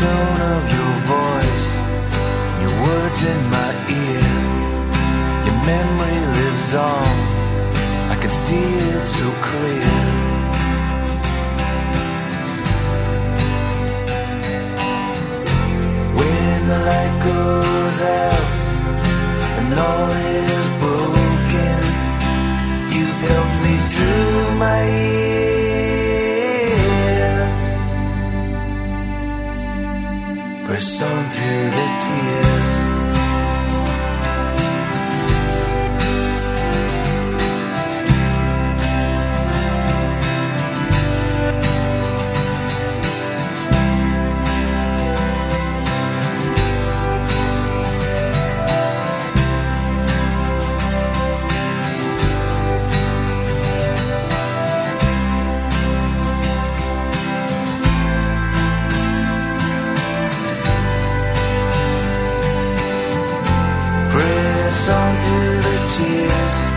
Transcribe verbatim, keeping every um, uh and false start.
tone of your voice, your words in my ear. Your memory lives on, I can see it so clear. When the light goes out and all is broken, you've helped me through my years. Press on through the tears. Press on through the tears.